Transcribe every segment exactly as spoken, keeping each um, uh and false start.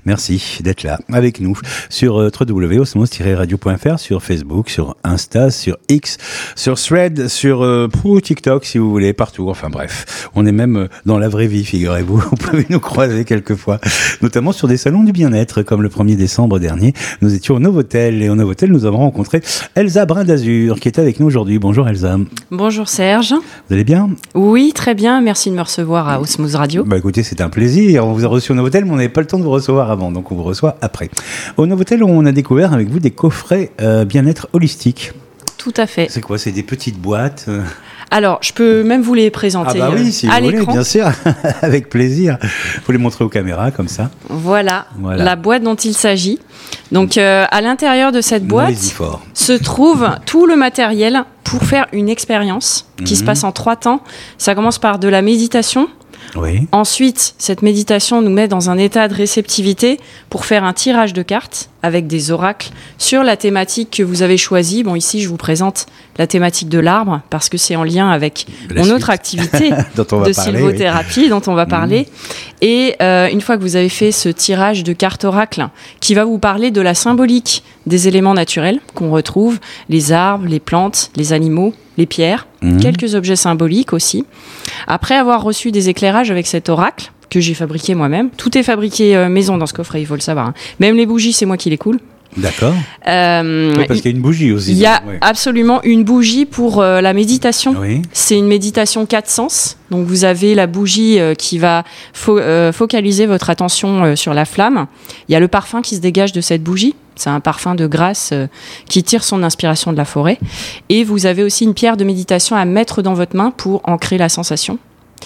Merci d'être là avec nous sur euh, w w w point osmose tiret radio point f r, sur Facebook, sur Insta, sur X, sur Thread, sur euh, pour TikTok si vous voulez, partout. Enfin bref, on est même euh, dans la vraie vie, figurez-vous. Vous pouvez nous croiser quelquefois, notamment sur des salons du bien-être, comme le premier décembre dernier. Nous étions au Novotel et au Novotel, nous avons rencontré Elsa Brin d'Azur qui est avec nous aujourd'hui. Bonjour Elsa. Bonjour Serge. Vous allez bien ? Oui, très bien. Merci de me recevoir à Osmose Radio. Bah écoutez, c'est un plaisir. On vous a reçu au Novotel, mais on n'avait pas le temps de vous recevoir avant, donc on vous reçoit après. Au Novotel, on a découvert avec vous des coffrets euh, bien-être holistique. Tout à fait. C'est quoi ? C'est des petites boîtes euh... Alors, je peux même vous les présenter ah bah oui, si euh, à vous l'écran. Voulez, bien sûr, avec plaisir. Vous les montrer aux caméras, comme ça. Voilà, voilà. La boîte dont il s'agit. Donc, euh, à l'intérieur de cette boîte se trouve tout le matériel pour faire une expérience qui mmh. se passe en trois temps. Ça commence par de la méditation. Oui. Ensuite, cette méditation nous met dans un état de réceptivité pour faire un tirage de cartes avec des oracles sur la thématique que vous avez choisie. Bon, ici, je vous présente la thématique de l'arbre parce que c'est en lien avec la mon suite. autre activité de parler, sylvothérapie oui. dont on va parler. Mmh. Et euh, une fois que vous avez fait ce tirage de cartes oracles qui va vous parler de la symbolique des éléments naturels qu'on retrouve, les arbres, les plantes, les animaux, les pierres, mmh. quelques objets symboliques aussi. Après avoir reçu des éclairages avec cet oracle, que j'ai fabriqué moi-même, tout est fabriqué euh, maison dans ce coffret, il faut le savoir. Hein. Même les bougies, c'est moi qui les coule. D'accord. Euh, oui, parce qu'il y a une bougie aussi. Il y a oui. absolument une bougie pour euh, la méditation. Oui. C'est une méditation quatre sens. Donc vous avez la bougie euh, qui va fo- euh, focaliser votre attention euh, sur la flamme. Il y a le parfum qui se dégage de cette bougie. C'est un parfum de grâce euh, qui tire son inspiration de la forêt. Et vous avez aussi une pierre de méditation à mettre dans votre main pour ancrer la sensation.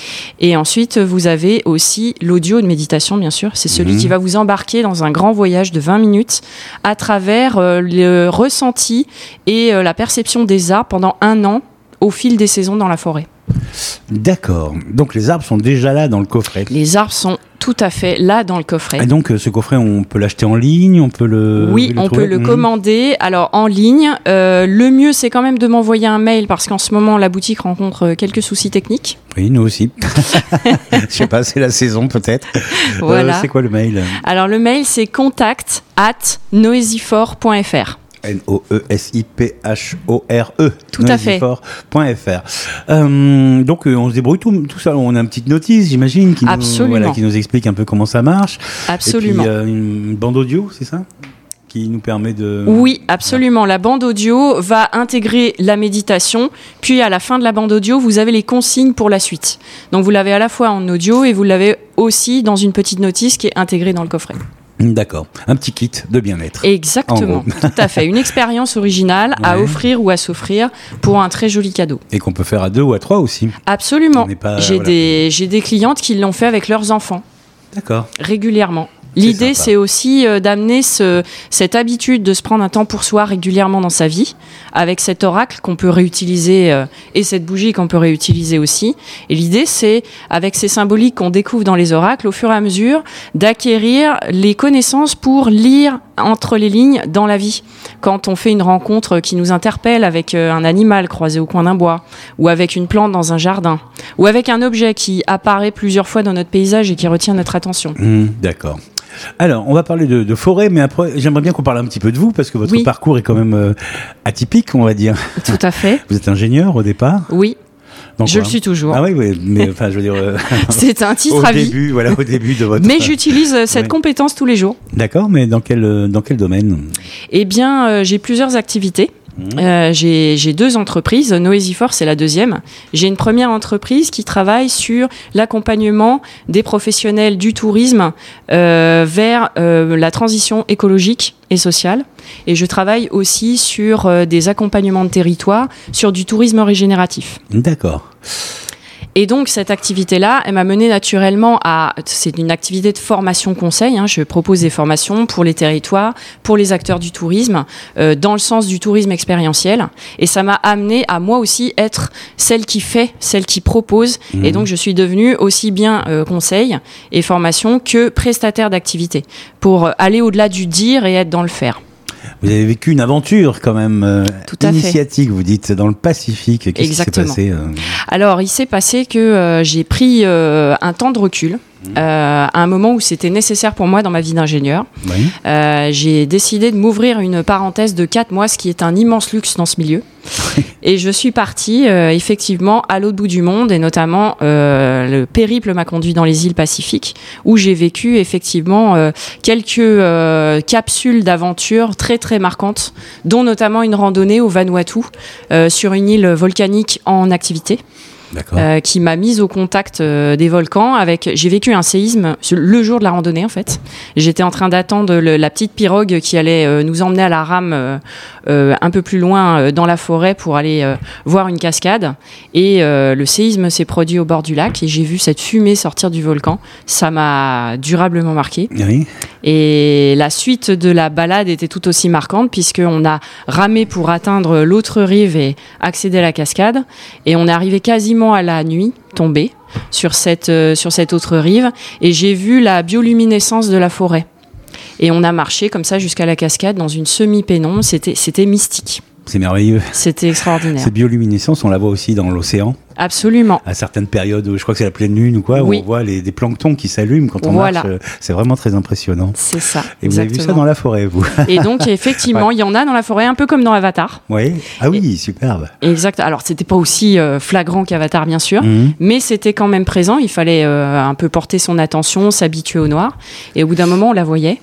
Et ensuite, vous avez aussi l'audio de méditation, bien sûr. C'est celui mmh. qui va vous embarquer dans un grand voyage de vingt minutes à travers euh, le ressenti et euh, la perception des arbres pendant un an au fil des saisons dans la forêt. D'accord. Donc les arbres sont déjà là dans le coffret. Les arbres sont tout à fait là dans le coffret. Et donc ce coffret, on peut l'acheter en ligne, on peut le Oui, le on trouver. peut le mmh. commander. Alors en ligne, euh, le mieux c'est quand même de m'envoyer un mail parce qu'en ce moment la boutique rencontre quelques soucis techniques. Oui, nous aussi. Je sais pas, c'est la saison peut-être. Voilà. Euh, c'est quoi le mail ? Alors le mail c'est contact at noisifort point f r. N O E S I P H O R E. Tout à fait. .fr. Euh, donc, euh, on se débrouille tout, tout ça. On a une petite notice, j'imagine, qui nous, voilà, qui nous explique un peu comment ça marche. Absolument. Et puis, euh, une bande audio, c'est ça ? Qui nous permet de... Oui, absolument. La bande audio va intégrer la méditation. Puis, à la fin de la bande audio, vous avez les consignes pour la suite. Donc, vous l'avez à la fois en audio et vous l'avez aussi dans une petite notice qui est intégrée dans le coffret. D'accord, un petit kit de bien-être. Exactement, tout à fait. Une expérience originale ouais. à offrir ou à s'offrir pour un très joli cadeau. Et qu'on peut faire à deux ou à trois aussi. Absolument. Pas, j'ai, voilà. des, j'ai des clientes qui l'ont fait avec leurs enfants. D'accord. Régulièrement. L'idée, c'est, c'est aussi euh, d'amener ce, cette habitude de se prendre un temps pour soi régulièrement dans sa vie, avec cet oracle qu'on peut réutiliser euh, et cette bougie qu'on peut réutiliser aussi. Et l'idée, c'est, avec ces symboliques qu'on découvre dans les oracles, au fur et à mesure, d'acquérir les connaissances pour lire entre les lignes dans la vie. Quand on fait une rencontre qui nous interpelle avec euh, un animal croisé au coin d'un bois, ou avec une plante dans un jardin, ou avec un objet qui apparaît plusieurs fois dans notre paysage et qui retient notre attention. Mmh, d'accord. Alors, on va parler de, de forêt, mais après, j'aimerais bien qu'on parle un petit peu de vous, parce que votre oui. parcours est quand même euh, atypique, on va dire. Tout à fait. Vous êtes ingénieur au départ ? Oui. Donc, je voilà. le suis toujours. Ah oui, oui, mais enfin, je veux dire... Euh, c'est un titre au à vie. Début, voilà, au début de votre... Mais j'utilise cette ouais. compétence tous les jours. D'accord, mais dans quel, dans quel domaine ? Eh bien, euh, j'ai plusieurs activités. Mmh. Euh, j'ai, j'ai deux entreprises. Noisifort, c'est la deuxième. J'ai une première entreprise qui travaille sur l'accompagnement des professionnels du tourisme euh, vers euh, la transition écologique et sociale. Et je travaille aussi sur euh, des accompagnements de territoire, sur du tourisme régénératif. D'accord. Et donc, cette activité-là, elle m'a mené naturellement à... C'est une activité de formation-conseil. Hein, je propose des formations pour les territoires, pour les acteurs du tourisme, euh, dans le sens du tourisme expérientiel. Et ça m'a amené à moi aussi être celle qui fait, celle qui propose. Mmh. Et donc, je suis devenue aussi bien euh, conseil et formation que prestataire d'activité pour aller au-delà du dire et être dans le faire. Vous avez vécu une aventure quand même euh, Tout à initiatique, fait. Vous dites, dans le Pacifique. Qu'est-ce Exactement. qui s'est passé euh... Alors, il s'est passé que euh, j'ai pris euh, un temps de recul. mmh. euh, à un moment où c'était nécessaire pour moi dans ma vie d'ingénieur. Oui. Euh, j'ai décidé de m'ouvrir une parenthèse de quatre mois, ce qui est un immense luxe dans ce milieu. Et je suis partie euh, effectivement à l'autre bout du monde, et notamment euh, le périple m'a conduit dans les îles Pacifiques, où j'ai vécu effectivement euh, quelques euh, capsules d'aventure très très marquantes, dont notamment une randonnée au Vanuatu euh, sur une île volcanique en activité. Euh, qui m'a mise au contact euh, des volcans. Avec, j'ai vécu un séisme le jour de la randonnée en fait. J'étais en train d'attendre le, la petite pirogue qui allait euh, nous emmener à la rame euh, euh, un peu plus loin euh, dans la forêt pour aller euh, voir une cascade. Et euh, le séisme s'est produit au bord du lac et j'ai vu cette fumée sortir du volcan. Ça m'a durablement marqué. Oui. Et la suite de la balade était tout aussi marquante puisqu'on a ramé pour atteindre l'autre rive et accéder à la cascade. Et on est arrivé quasiment à la nuit tombée sur cette, euh, sur cette autre rive et j'ai vu la bioluminescence de la forêt. Et on a marché comme ça jusqu'à la cascade dans une semi-pénombre. C'était, c'était mystique. C'est merveilleux. C'était extraordinaire. Cette bioluminescence, on la voit aussi dans l'océan. Absolument. À certaines périodes, où je crois que c'est la pleine lune ou quoi, oui. où on voit les, des planctons qui s'allument quand on voilà. marche. C'est vraiment très impressionnant. C'est ça. Et vous exactement. avez vu ça dans la forêt, vous? Et donc, effectivement, il ouais. y en a dans la forêt, un peu comme dans Avatar. Oui. Ah oui, et, superbe. Exact. Alors, c'était pas aussi euh, flagrant qu'Avatar, bien sûr, mmh. mais c'était quand même présent. Il fallait euh, un peu porter son attention, s'habituer au noir. Et au bout d'un moment, on la voyait.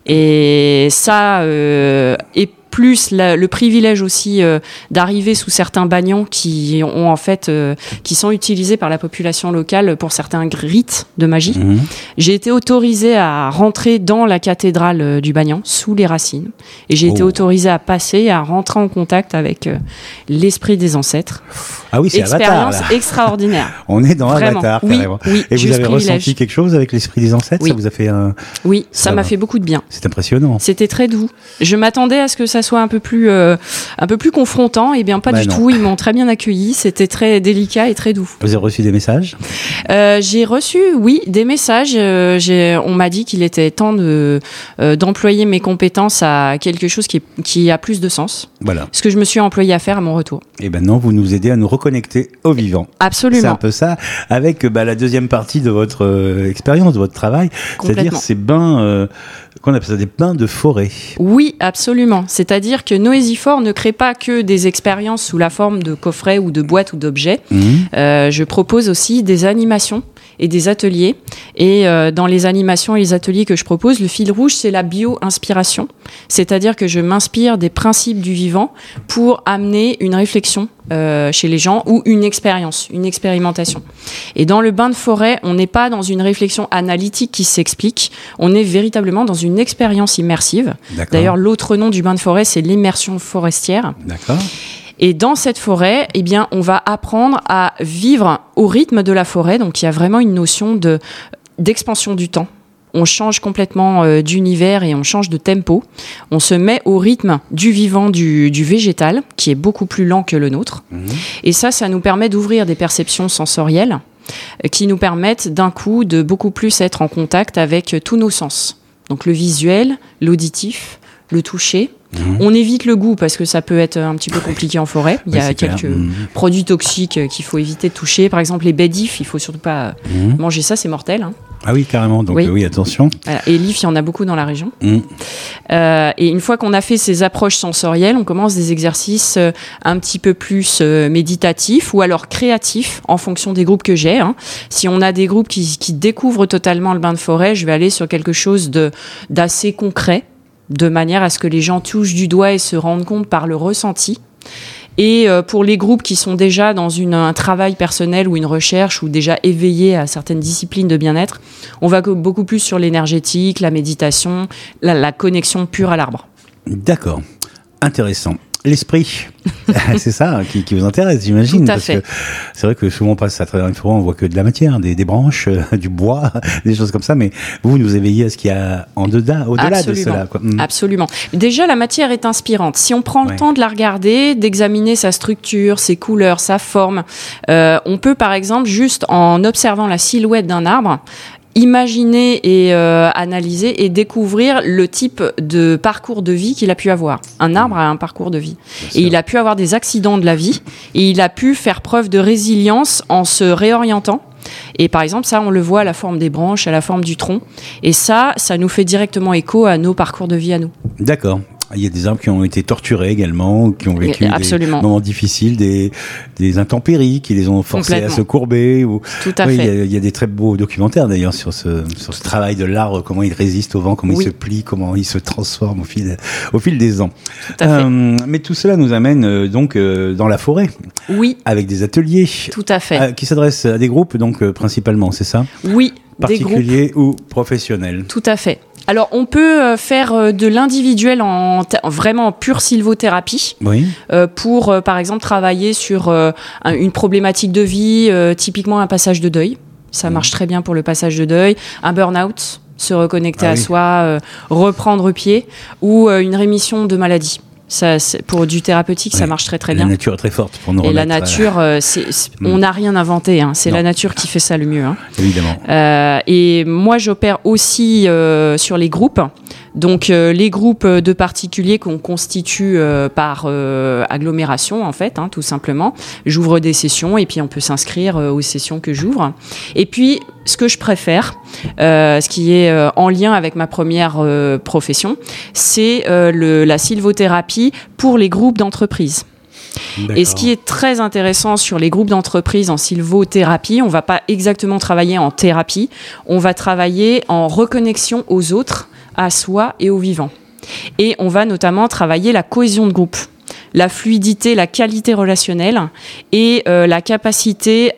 Et ça, euh, et plus la, le privilège aussi euh, d'arriver sous certains banions qui ont en fait euh, qui sont utilisés par la population locale pour certains rites de magie. Mmh. J'ai été autorisée à rentrer dans la cathédrale euh, du Bagnan sous les racines et j'ai oh. été autorisée à passer, à rentrer en contact avec euh, l'esprit des ancêtres. Ah oui, c'est expérience Avatar, là. extraordinaire. On est dans Vraiment. Avatar, oui, carrément. Oui, et vous avez privilège. ressenti quelque chose avec l'esprit des ancêtres? Oui. Ça vous a fait un... Oui, ça, ça m'a fait beaucoup de bien. C'est impressionnant. C'était très doux. Je m'attendais à ce que ça soit un peu plus, euh, un peu plus confrontant. Et bien, pas bah du non. tout. Ils m'ont très bien accueilli. C'était très délicat et très doux. Vous avez reçu des messages? euh, J'ai reçu, oui, des messages. Euh, j'ai, on m'a dit qu'il était temps de, euh, d'employer mes compétences à quelque chose qui, qui a plus de sens. Voilà. Ce que je me suis employée à faire à mon retour. Et maintenant, vous nous aidez à nous reconnecter au vivant. Absolument. C'est un peu ça, avec bah, la deuxième partie de votre euh, expérience, de votre travail, c'est-à-dire ces bains, euh, qu'on appelle ça des bains de forêt. Oui, absolument. C'est-à-dire que Noisy-Fort ne crée pas que des expériences sous la forme de coffrets ou de boîtes ou d'objets. Mmh. Euh, je propose aussi des animations et des ateliers. Et euh, dans les animations et les ateliers que je propose, le fil rouge, c'est la bio-inspiration. C'est-à-dire que je m'inspire des principes du vivant pour amener une réflexion euh, chez les gens ou une expérience, une expérimentation. Et dans le bain de forêt, on n'est pas dans une réflexion analytique qui s'explique, on est véritablement dans une expérience immersive. D'accord. D'ailleurs, l'autre nom du bain de forêt, c'est l'immersion forestière. D'accord. Et dans cette forêt, eh bien, on va apprendre à vivre au rythme de la forêt. Donc, il y a vraiment une notion de, d'expansion du temps. On change complètement euh, d'univers et on change de tempo. On se met au rythme du vivant, du, du végétal, qui est beaucoup plus lent que le nôtre. Mmh. Et ça, ça nous permet d'ouvrir des perceptions sensorielles euh, qui nous permettent d'un coup de beaucoup plus être en contact avec euh, tous nos sens. Donc, le visuel, l'auditif, le toucher. Mmh. On évite le goût parce que ça peut être un petit peu compliqué en forêt. Il y a ouais, quelques mmh. produits toxiques qu'il faut éviter de toucher. Par exemple, les baies d'if, il faut surtout pas mmh. manger ça, c'est mortel. Hein. Ah oui, carrément. Donc oui, euh, oui attention. Voilà. Et l'if, il y en a beaucoup dans la région. Mmh. Euh, et une fois qu'on a fait ces approches sensorielles, on commence des exercices euh, un petit peu plus euh, méditatifs ou alors créatifs en fonction des groupes que j'ai. Hein. Si on a des groupes qui, qui découvrent totalement le bain de forêt, je vais aller sur quelque chose de, d'assez concret, de manière à ce que les gens touchent du doigt et se rendent compte par le ressenti. Et euh, pour les groupes qui sont déjà dans une, un travail personnel ou une recherche ou déjà éveillés à certaines disciplines de bien-être, on va beaucoup plus sur l'énergétique, la méditation, la, la connexion pure à l'arbre. D'accord, intéressant. L'esprit, c'est ça qui, qui vous intéresse, j'imagine. Tout à parce fait. Que c'est vrai que souvent on passe à travers une forêt, on voit que de la matière, des, des branches, euh, du bois, des choses comme ça. Mais vous, vous nous éveillez à ce qu'il y a en dedans, au-delà Absolument. de cela. Quoi. Mmh. Absolument. Déjà, la matière est inspirante. Si on prend le ouais. temps de la regarder, d'examiner sa structure, ses couleurs, sa forme, euh, on peut par exemple, juste en observant la silhouette d'un arbre, imaginer et euh, analyser et découvrir le type de parcours de vie qu'il a pu avoir. Un arbre a un parcours de vie. Et il a pu avoir des accidents de la vie et il a pu faire preuve de résilience en se réorientant Et par exemple, ça, on le voit à la forme des branches, à la forme du tronc. Et ça, ça nous fait directement écho à nos parcours de vie à nous. D'accord. Il y a des arbres qui ont été torturés également, qui ont vécu Absolument. des moments difficiles, des, des intempéries qui les ont forcés à se courber. Ou... Tout à oui, fait. Il y, a, il y a des très beaux documentaires d'ailleurs sur ce, sur ce travail de l'arbre, comment il résiste au vent, comment oui. il se plie, comment il se transforme au fil, au fil des ans. Tout à fait. Euh, mais tout cela nous amène euh, donc euh, dans la forêt. Oui. Avec des ateliers. Tout à fait. Euh, qui s'adressent à des groupes donc euh, principalement, c'est ça ? Oui. Particuliers ou professionnels. Tout à fait. Alors, on peut faire de l'individuel en t- vraiment en pure sylvothérapie, oui. euh, pour, euh, par exemple, travailler sur euh, un, une problématique de vie, euh, typiquement un passage de deuil. Ça mmh. marche très bien pour le passage de deuil. Un burn-out, se reconnecter ah, à oui. soi, euh, reprendre pied, ou euh, une rémission de maladie. Ça, c'est, pour du thérapeutique, oui. ça marche très très bien. La nature est très forte pour nous Et remettre. la nature, euh, c'est, c'est, mm. on n'a rien inventé. Hein. C'est non. la nature qui fait ça le mieux. Hein. Évidemment. Euh, et moi, j'opère aussi euh, sur les groupes. Donc, euh, les groupes de particuliers qu'on constitue euh, par euh, agglomération, en fait, hein, tout simplement. J'ouvre des sessions et puis on peut s'inscrire euh, aux sessions que j'ouvre. Et puis, ce que je préfère, euh, ce qui est euh, en lien avec ma première euh, profession, c'est euh, le, la sylvothérapie pour les groupes d'entreprises. D'accord. Et ce qui est très intéressant sur les groupes d'entreprises en sylvothérapie, on ne va pas exactement travailler en thérapie, on va travailler en reconnexion aux autres, à soi et aux vivants. Et on va notamment travailler la cohésion de groupe, la fluidité, la qualité relationnelle et euh, la capacité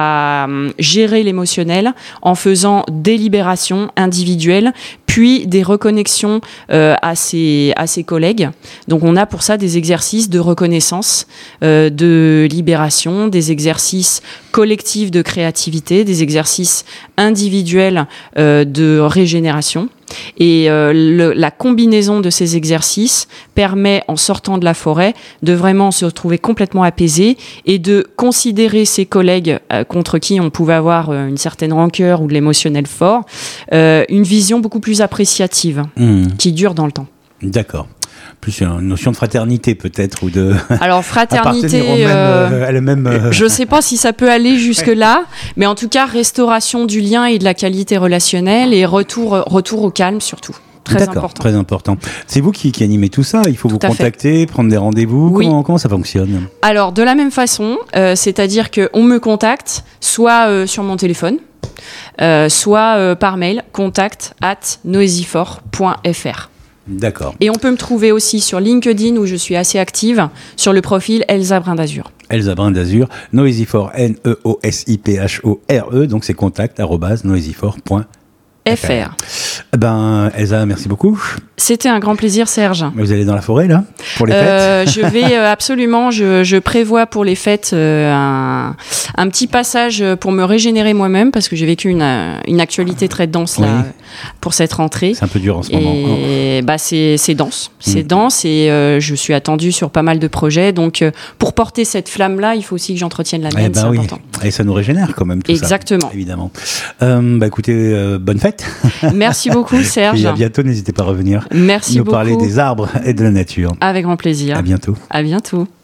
à euh, gérer l'émotionnel en faisant des libérations individuelles, puis des reconnexions euh, à, ses, à ses collègues. Donc on a pour ça des exercices de reconnaissance, euh, de libération, des exercices collectifs de créativité, des exercices individuels euh, de régénération. Et euh, le, la combinaison de ces exercices permet, en sortant de la forêt, de vraiment se retrouver complètement apaisé et de considérer ses collègues euh, contre qui on pouvait avoir euh, une certaine rancœur ou de l'émotionnel fort, euh, une vision beaucoup plus appréciative, mmh. qui dure dans le temps. D'accord. Plus une notion de fraternité peut-être ou de alors fraternité même, euh, à la même euh... je sais pas si ça peut aller jusque là, mais en tout cas restauration du lien et de la qualité relationnelle et retour retour au calme surtout. Très D'accord, important. Très important. C'est vous qui, qui animez tout ça. Il faut tout vous contacter, fait. prendre des rendez-vous. Oui. Comment, comment ça fonctionne ? Alors de la même façon, euh, c'est-à-dire que on me contacte soit euh, sur mon téléphone, euh, soit euh, par mail, contact at noisifort point f r. D'accord. Et on peut me trouver aussi sur LinkedIn où je suis assez active sur le profil Elsa Brin d'Azur. Elsa Brin d'Azur, noisifort, N E O S I P H O R E, donc c'est contact arobase noisifort point f r. Ben, Elsa, merci beaucoup. C'était un grand plaisir, Serge. Vous allez dans la forêt, là, pour les euh, fêtes ? Je vais euh, absolument, je, je prévois pour les fêtes euh, un, un petit passage pour me régénérer moi-même, parce que j'ai vécu une, une actualité très dense là, oui. pour cette rentrée. C'est un peu dur en ce moment. Et oh. bah, c'est, c'est dense, c'est mmh. dense, et euh, je suis attendue sur pas mal de projets. Donc, euh, pour porter cette flamme-là, il faut aussi que j'entretienne la mienne, eh ben c'est oui. important. Et ça nous régénère quand même, tout Exactement. ça. Exactement. Évidemment. Euh, bah, écoutez, euh, bonne fête. Merci beaucoup, Serge. Et à bientôt, n'hésitez pas à revenir. Merci nous beaucoup. parler des arbres et de la nature. Avec grand plaisir. À bientôt. À bientôt.